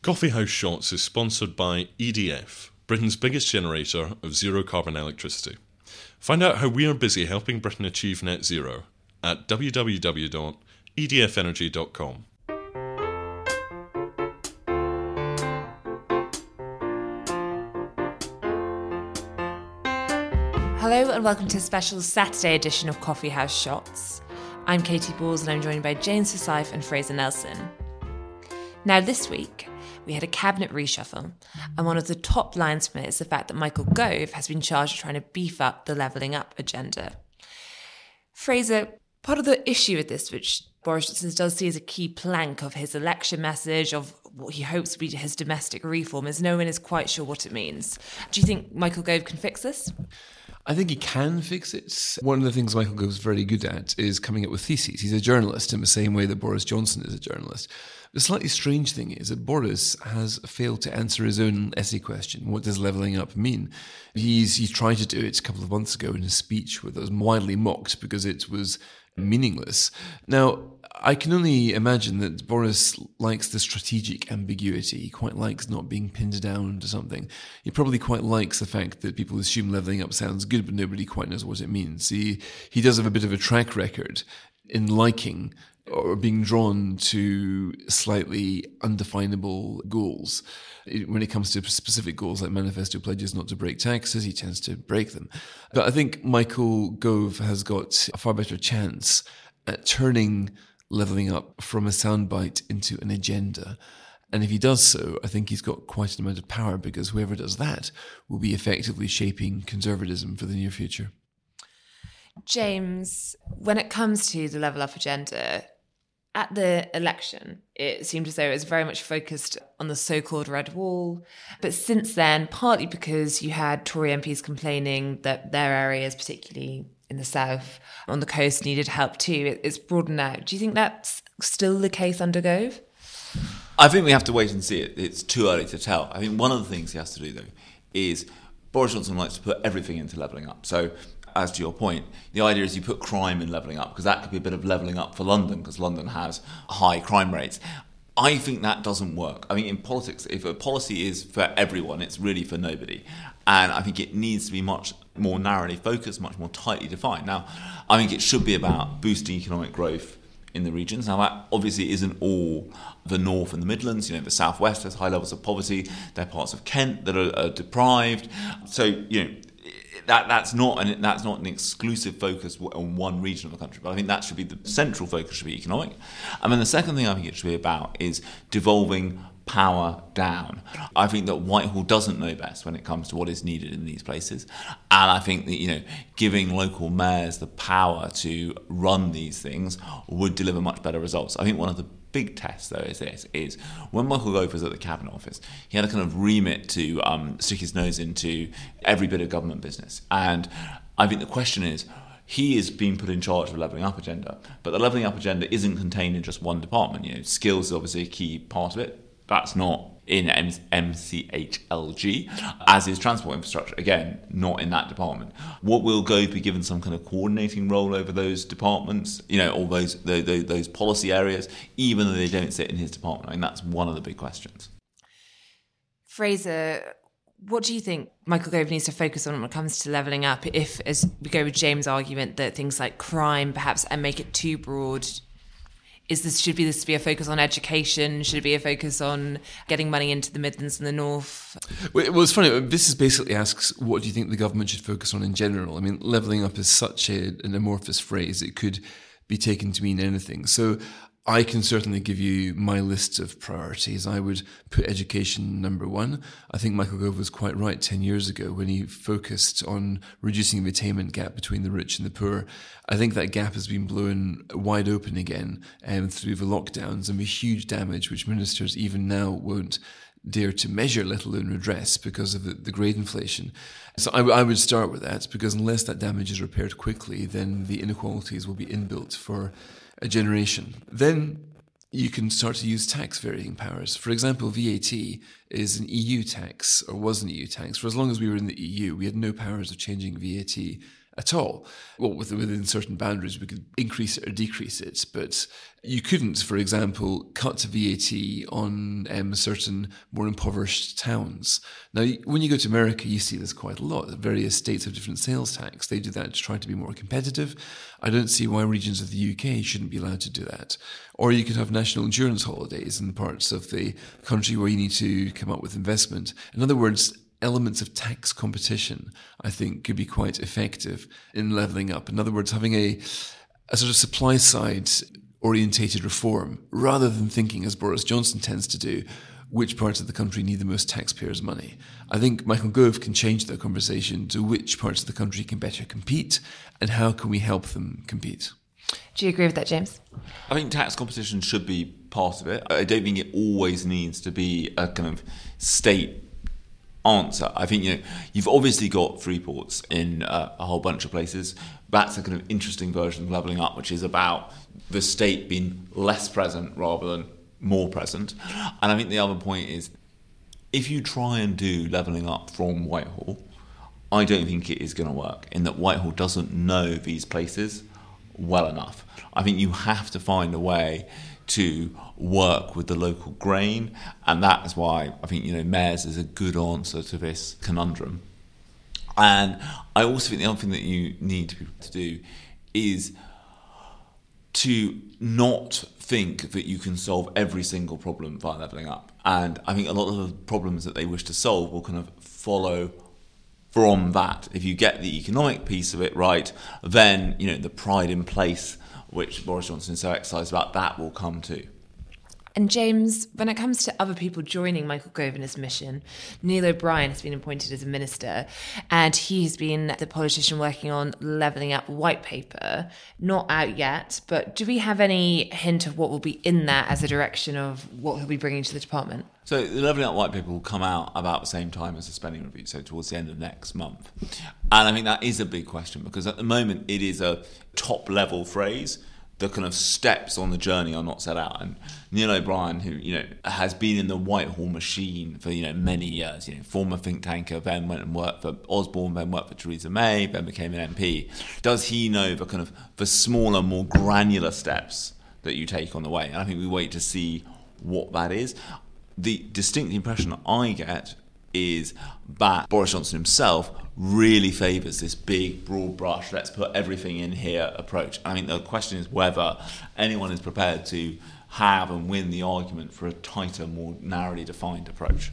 Coffee House Shots is sponsored by EDF, Britain's biggest generator of zero-carbon electricity. Find out how we are busy helping Britain achieve net zero at www.edfenergy.com. Hello and welcome to a special Saturday edition of Coffee House Shots. I'm Katie Balls and I'm joined by James Forsyth and Fraser Nelson. Now this week, we had a cabinet reshuffle, and one of the top lines from it is the fact that Michael Gove has been charged with trying to beef up the levelling up agenda. Fraser, part of the issue with this, which Boris Johnson does see as a key plank of his election message, of what he hopes to be his domestic reform, is no one is quite sure what it means. Do you think Michael Gove can fix this? I think he can fix it. One of the things Michael Gove's very good at is coming up with theses. He's a journalist in the same way that Boris Johnson is a journalist. The slightly strange thing is that Boris has failed to answer his own essay question. What does levelling up mean? He tried to do it a couple of months ago in a speech that was widely mocked because it was meaningless. Now, I can only imagine that Boris likes the strategic ambiguity. He quite likes not being pinned down to something. He probably quite likes the fact that people assume levelling up sounds good, but nobody quite knows what it means. He does have a bit of a track record in liking or being drawn to slightly undefinable goals. When it comes to specific goals like manifesto pledges not to break taxes, he tends to break them. But I think Michael Gove has got a far better chance at turning levelling up from a soundbite into an agenda. And if he does so, I think he's got quite an amount of power, because whoever does that will be effectively shaping conservatism for the near future. James, when it comes to the level up agenda, at the election, it seemed as though it was very much focused on the so-called red wall. But since then, partly because you had Tory MPs complaining that their areas, particularly in the south, on the coast, needed help too, it's broadened out. Do you think that's still the case under Gove? I think we have to wait and see it. It's too early to tell. I think one of the things he has to do, though, is Boris Johnson likes to put everything into levelling up. So, as to your point, the idea is you put crime in levelling up, because that could be a bit of levelling up for London, because London has high crime rates. I think that doesn't work. I mean, in politics, if a policy is for everyone, it's really for nobody. And I think it needs to be much more narrowly focused, much more tightly defined. Now, I think it should be about boosting economic growth in the regions. Now, that obviously isn't all the North and the Midlands. You know, the South West has high levels of poverty. There are parts of Kent that are deprived. So, you know, that's not an exclusive focus on one region of the country, but I think that should be the central focus, should be economic. And then the second thing I think it should be about is devolving power down. I think that Whitehall doesn't know best when it comes to what is needed in these places, and I think that, you know, giving local mayors the power to run these things would deliver much better results. I think one of the big test, though, is when Michael Gove was at the Cabinet Office, he had a kind of remit to stick his nose into every bit of government business. And I think the question is, he is being put in charge of the levelling up agenda, but the levelling up agenda isn't contained in just one department. You know, skills is obviously a key part of it. That's not in MCHLG, as is transport infrastructure. Again, not in that department. What will Gove be given some kind of coordinating role over those departments, you know, all those policy areas, even though they don't sit in his department? I mean, that's one of the big questions. Fraser, what do you think Michael Gove needs to focus on when it comes to levelling up, if, as we go with James' argument, that things like crime perhaps and make it too broad? Should this be a focus on education? Should it be a focus on getting money into the Midlands and the North? Well, it's funny. This is basically asks, what do you think the government should focus on in general? I mean, levelling up is such an amorphous phrase. It could be taken to mean anything. So I can certainly give you my list of priorities. I would put education number one. I think Michael Gove was quite right 10 years ago when he focused on reducing the attainment gap between the rich and the poor. I think that gap has been blown wide open again through the lockdowns and the huge damage which ministers even now won't dare to measure, let alone redress, because of the grade inflation. So I would start with that, because unless that damage is repaired quickly, then the inequalities will be inbuilt for a generation. Then you can start to use tax varying powers. For example, VAT is an EU tax, or was an EU tax. For as long as we were in the EU, we had no powers of changing VAT at all. Well, within certain boundaries, we could increase it or decrease it, but you couldn't, for example, cut VAT on certain more impoverished towns. Now, when you go to America, you see this quite a lot. Various states have different sales tax. They do that to try to be more competitive. I don't see why regions of the UK shouldn't be allowed to do that. Or you could have national insurance holidays in parts of the country where you need to come up with investment. In other words, elements of tax competition, I think, could be quite effective in levelling up. In other words, having a sort of supply side orientated reform, rather than thinking, as Boris Johnson tends to do, which parts of the country need the most taxpayers' money. I think Michael Gove can change that conversation to which parts of the country can better compete and how can we help them compete. Do you agree with that, James? I think tax competition should be part of it. I don't think it always needs to be a kind of state answer. I think, you've obviously got free ports in a whole bunch of places. That's a kind of interesting version of levelling up, which is about the state being less present rather than more present. And I think the other point is, if you try and do levelling up from Whitehall, I don't think it is going to work, in that Whitehall doesn't know these places well enough. I think you have to find a way to work with the local grain, and that is why I think mayors is a good answer to this conundrum. And I also think the other thing that you need to do is to not think that you can solve every single problem via levelling up. And I think a lot of the problems that they wish to solve will kind of follow from that. If you get the economic piece of it right, then the pride in place, which Boris Johnson is so excited about, that will come too. And James, when it comes to other people joining Michael Gove in his mission, Neil O'Brien has been appointed as a minister, and he's been the politician working on levelling up white paper. Not out yet, but do we have any hint of what will be in that as a direction of what he'll be bringing to the department? So the levelling up white paper will come out about the same time as the spending review, so towards the end of next month. And I think that is a big question, because at the moment it is a top-level phrase. The kind of steps on the journey are not set out. And Neil O'Brien, who has been in the Whitehall machine for many years, former think tanker, then went and worked for Osborne, then worked for Theresa May, then became an MP. Does he know the smaller, more granular steps that you take on the way? And I think we wait to see what that is. The distinct impression that I get is that Boris Johnson himself really favours this big, broad brush, let's put everything in here approach. I mean, the question is whether anyone is prepared to have and win the argument for a tighter, more narrowly defined approach.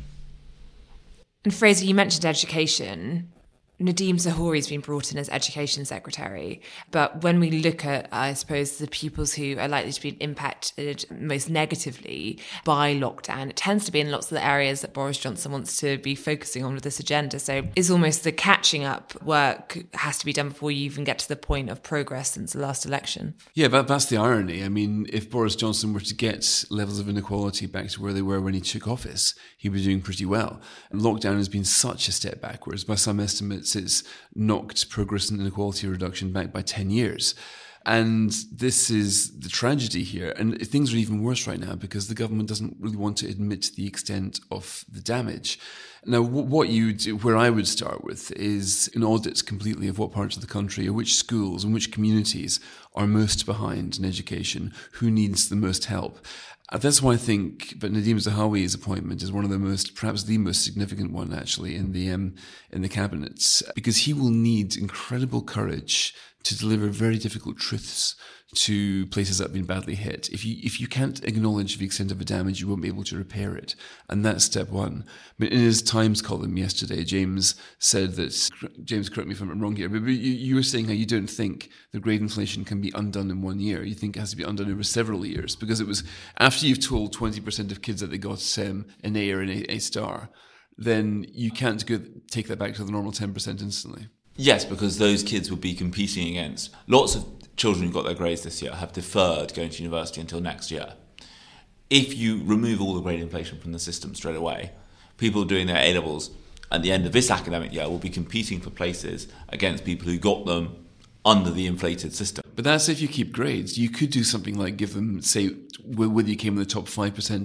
And Fraser, you mentioned education. Nadeem Zahouri's been brought in as Education Secretary. But when we look at, I suppose, the pupils who are likely to be impacted most negatively by lockdown, it tends to be in lots of the areas that Boris Johnson wants to be focusing on with this agenda. So it's almost the catching up work has to be done before you even get to the point of progress since the last election. Yeah, that's the irony. I mean, if Boris Johnson were to get levels of inequality back to where they were when he took office, he'd be doing pretty well. And lockdown has been such a step backwards. By some estimates, it's knocked progress and inequality reduction back by 10 years. And this is the tragedy here. And things are even worse right now because the government doesn't really want to admit the extent of the damage. Now, what you do, where I would start with, is an audit completely of what parts of the country or which schools and which communities are most behind in education, who needs the most help. That's why I think that Nadeem Zahouri's appointment is one of the most, perhaps the most significant one actually in the cabinet, because he will need incredible courage to deliver very difficult truths to places that have been badly hit. If you can't acknowledge the extent of the damage, you won't be able to repair it. And that's step one. I mean, in his Times column yesterday, James said that, James, correct me if I'm wrong here, but you were saying how you don't think the grade inflation can be undone in 1 year. You think it has to be undone over several years, because it was after you've told 20% of kids that they got an A or an A star, then you can't take that back to the normal 10% instantly. Yes, because those kids would be competing against lots of children who got their grades this year have deferred going to university until next year. If you remove all the grade inflation from the system straight away, people doing their A-levels at the end of this academic year will be competing for places against people who got them under the inflated system. But that's if you keep grades. You could do something like give them, say, whether you came in the top 5%, 10%,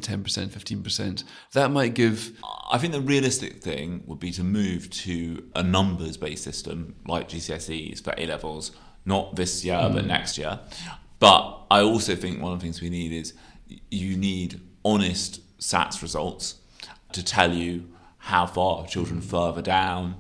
15%. That might give... I think the realistic thing would be to move to a numbers-based system like GCSEs for A-levels, not this year, but next year. But I also think one of the things we need is you need honest SATs results to tell you how far children further down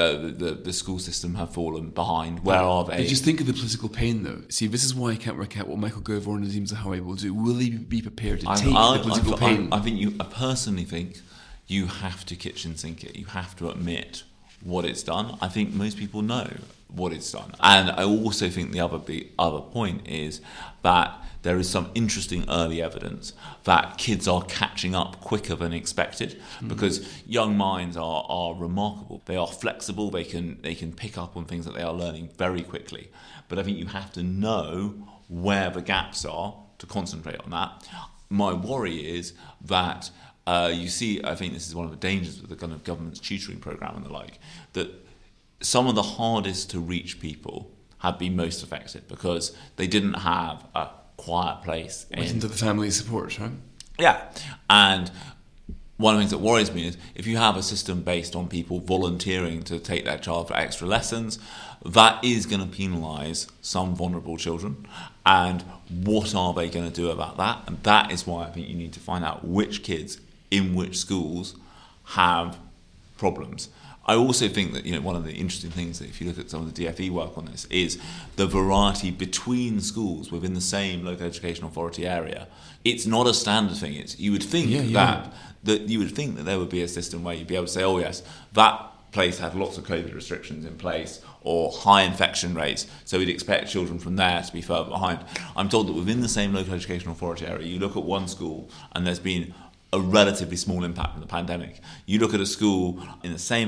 the school system have fallen behind. Where are they? But just think of the political pain, though. See, this is why I can't work out what Michael Gove or Nadeem Zahawi will do. Will he be prepared to take the political pain? I personally think you have to kitchen sink it. You have to admit what it's done. I think most people know what it's done. And I also think the other point is that there is some interesting early evidence that kids are catching up quicker than expected, because young minds are remarkable. They are flexible. They can pick up on things that they are learning very quickly. But I think you have to know where the gaps are to concentrate on that. My worry is that you see, I think this is one of the dangers of the kind of government's tutoring programme and the like, that some of the hardest to reach people have been most affected because they didn't have a quiet place. Into the family support, right? Yeah. And one of the things that worries me is if you have a system based on people volunteering to take their child for extra lessons, that is going to penalise some vulnerable children. And what are they going to do about that? And that is why I think you need to find out which kids in which schools have problems. I also think that one of the interesting things that if you look at some of the DFE work on this is the variety between schools within the same local education authority area. It's not a standard thing. You would think that you would think that there would be a system where you'd be able to say, oh yes, that place had lots of COVID restrictions in place or high infection rates, so we'd expect children from there to be further behind. I'm told that within the same local education authority area, you look at one school and there's been a relatively small impact from the pandemic. You look at a school in the same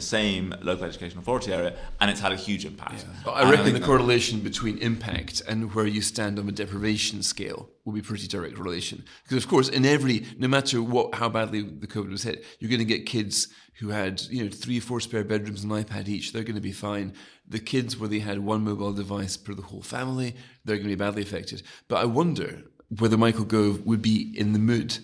local education authority area, and it's had a huge impact. Yeah. But I reckon the correlation between impact and where you stand on the deprivation scale will be pretty direct relation. Because of course, no matter how badly the COVID was hit, you're going to get kids who had 3 or 4 spare bedrooms and an iPad each. They're going to be fine. The kids where they had one mobile device per the whole family, they're going to be badly affected. But I wonder whether Michael Gove would be in the mood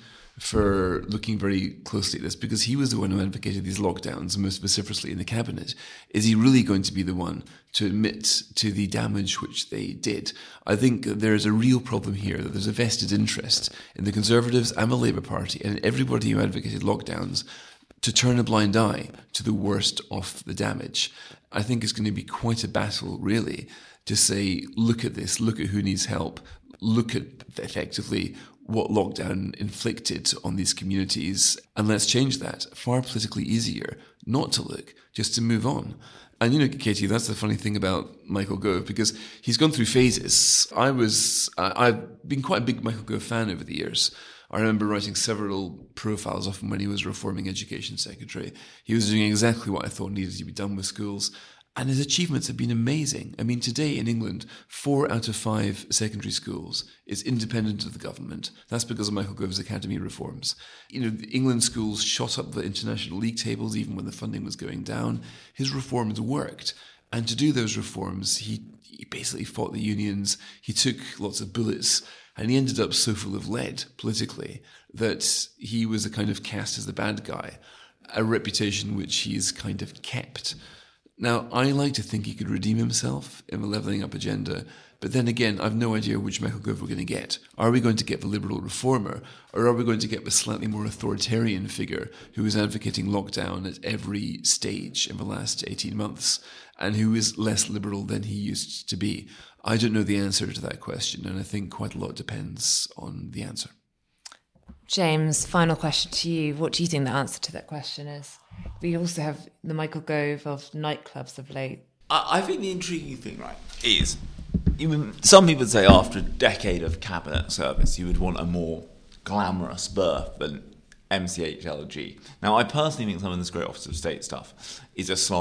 for looking very closely at this, because he was the one who advocated these lockdowns most vociferously in the cabinet. Is he really going to be the one to admit to the damage which they did? I think there's a real problem here, that there's a vested interest in the Conservatives and the Labour Party and everybody who advocated lockdowns to turn a blind eye to the worst of the damage. I think it's going to be quite a battle, really, to say, look at this, look at who needs help, look at effectively what lockdown inflicted on these communities, and let's change that. Far politically easier not to look, just to move on. And Katie, that's the funny thing about Michael Gove, because he's gone through phases. I've been quite a big Michael Gove fan over the years. I remember writing several profiles of him when he was reforming Education Secretary. He was doing exactly what I thought needed to be done with schools. And his achievements have been amazing. I mean, today in England, 4 out of 5 secondary schools is independent of the government. That's because of Michael Gove's academy reforms. The England schools shot up the international league tables even when the funding was going down. His reforms worked. And to do those reforms, he basically fought the unions. He took lots of bullets. And he ended up so full of lead politically that he was a kind of cast as the bad guy, a reputation which he's kind of kept. Now, I like to think he could redeem himself in the levelling up agenda, but then again, I've no idea which Michael Gove we're going to get. Are we going to get the liberal reformer, or are we going to get the slightly more authoritarian figure who is advocating lockdown at every stage in the last 18 months, and who is less liberal than he used to be? I don't know the answer to that question, and I think quite a lot depends on the answer. James, final question to you. What do you think the answer to that question is? We also have the Michael Gove of nightclubs of late. I think the intriguing thing, right, is some people say after a decade of cabinet service, you would want a more glamorous birth than MCHLG. Now, I personally think some of this great Office of State stuff is a slight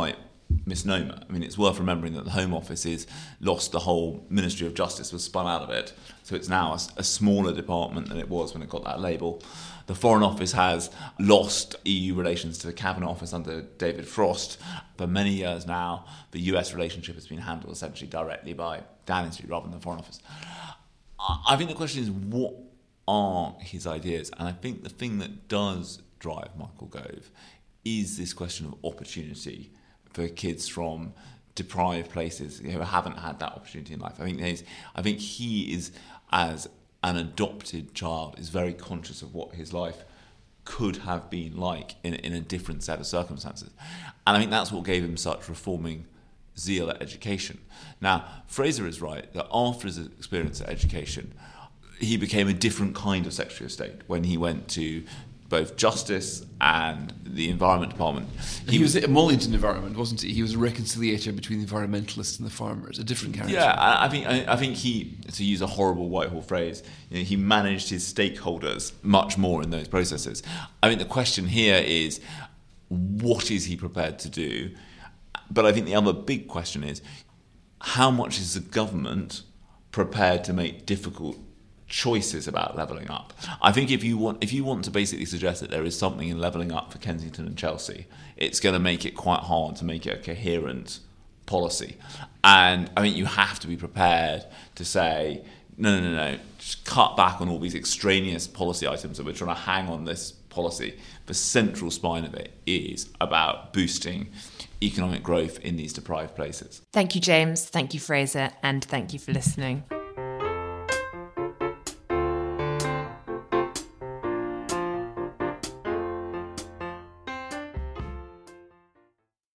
misnomer. I mean, it's worth remembering that the Home Office is lost, the whole Ministry of Justice was spun out of it, so it's now a smaller department than it was when it got that label. The Foreign Office has lost EU relations to the Cabinet Office under David Frost. For many years now, the US relationship has been handled essentially directly by Downing Street rather than the Foreign Office. I think the question is, what are his ideas? And I think the thing that does drive Michael Gove is this question of opportunity for kids from deprived places who haven't had that opportunity in life. I think he is, as an adopted child, is very conscious of what his life could have been like in a different set of circumstances. And I think that's what gave him such reforming zeal at education. Now, Fraser is right that after his experience at education, he became a different kind of Secretary of State when he went to both Justice and the Environment Department. He was at Mollington Environment, wasn't he? He was a reconciliator between the environmentalists and the farmers, a different character. Yeah, I think he, to use a horrible Whitehall phrase, he managed his stakeholders much more in those processes. I think the question here is, what is he prepared to do? But I think the other big question is, how much is the government prepared to make difficult choices about levelling up? I think if you want to basically suggest that there is something in levelling up for Kensington and Chelsea, it's going to make it quite hard to make it a coherent policy. And I think you have to be prepared to say, no, just cut back on all these extraneous policy items that we're trying to hang on this policy. The central spine of it is about boosting economic growth in these deprived places. Thank you, James. Thank you, Fraser. And thank you for listening.